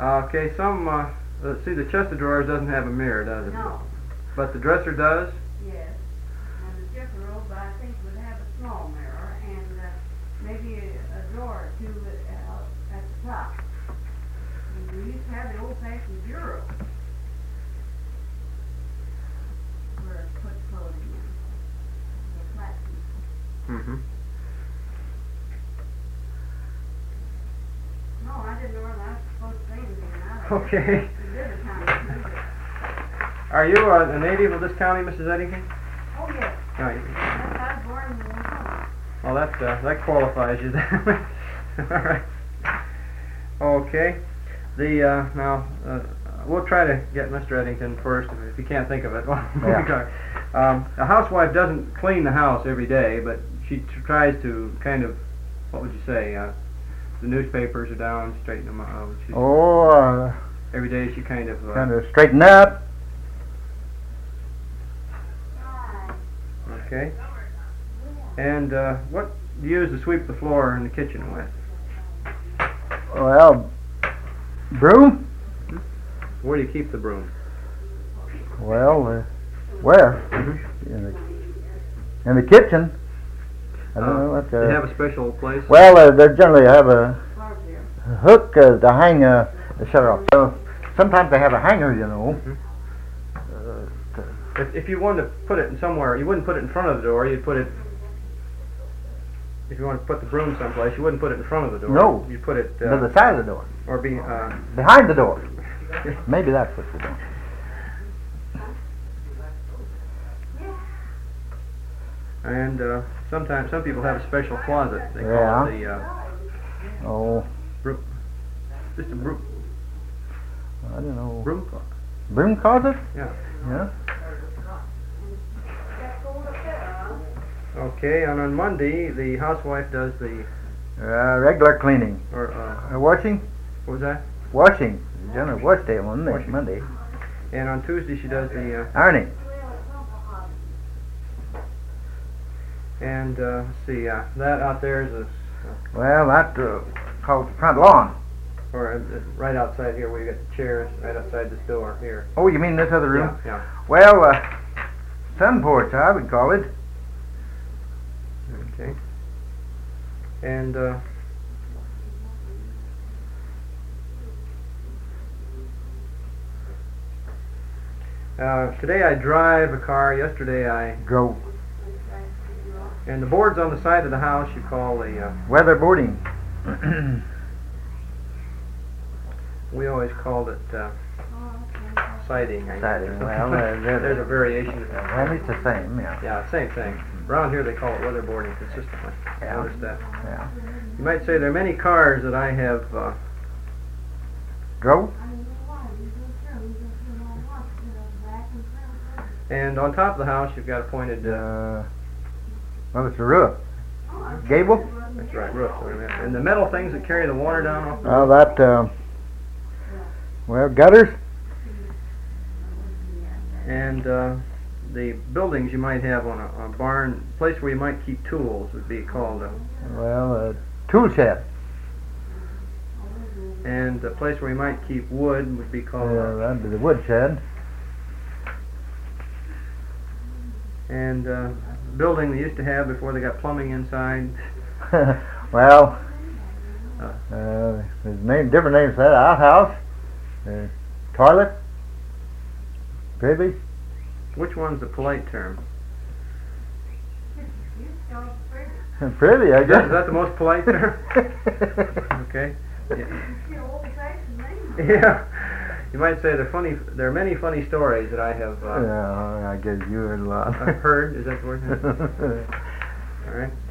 Okay, let's see, the chest of drawers doesn't have a mirror, does it? No. But the dresser does? Yes. And the dresser robe, I think, would have a small mirror and maybe a drawer or two at the top. And we used to have the old-fashioned bureau where it put clothing in. The flat piece. Mm-hmm. No, I didn't know whether I was supposed to say anything. Okay. We did the county. Are you a native of this county, Mrs. Eddington? Oh, yes. No, I was born in Oklahoma. well, that qualifies you then. All right. Okay. Now we'll try to get Mr. Eddington first if you can't think of it. A housewife doesn't clean the house every day, but she tries to kind of, what would you say? The newspapers are down, straighten them out. Every day she kind of straighten up. Okay. And what do you use to sweep the floor in the kitchen with? Well, broom. Where do you keep the broom? Well, where? In the kitchen. I don't know what. They have a special place. Well, they generally have a hook to hang the shutter off. So sometimes they have a hanger, you know. If you wanted to put it in somewhere, you wouldn't put it in front of the door. You'd put it. If you wanted to put the broom someplace, you wouldn't put it in front of the door. No. You'd put it to the side of the door. Or behind the door. Maybe that's what you're doing. And sometimes some people have a special closet. They call it the broom. Just a broom. I don't know. Broom closet. Broom closet? Yeah. Yeah. Okay, and on Monday the housewife does the regular cleaning. Or washing. What was that? Washing. Generally wash day on Monday. And on Tuesday she does the ironing. And let's see, that out there is well, that's called the front lawn. Or right outside here where you got the chairs, right outside this door here. Oh, you mean this other room? Yeah. Well, sun porch, I would call it. Okay. And today I drive a car. Yesterday I drove. And the boards on the side of the house you call the weatherboarding. We always called it siding. Siding. Well, there's a variation. Well, it's the same. Yeah. Yeah, same thing. Around here they call it weatherboarding consistently. Yeah. Notice that. Yeah. You might say there are many cars that I have drove. And on top of the house you've got a pointed. Well, it's a roof. Gable. That's right, roof. And the metal things that carry the water down off the roof. That. Well, gutters. And the buildings you might have on a barn, place where you might keep tools would be called a tool shed. And the place where you might keep wood would be called that'd be the wood shed. And building they used to have before they got plumbing inside. Well, there's different names for that. Outhouse, toilet, privy. Which one's the polite term? Privy, I guess. Is that the most polite term? Okay. Yeah. You might say there are many funny stories that I have. Yeah, I guess you heard a lot. I've heard. Is that the word? All right.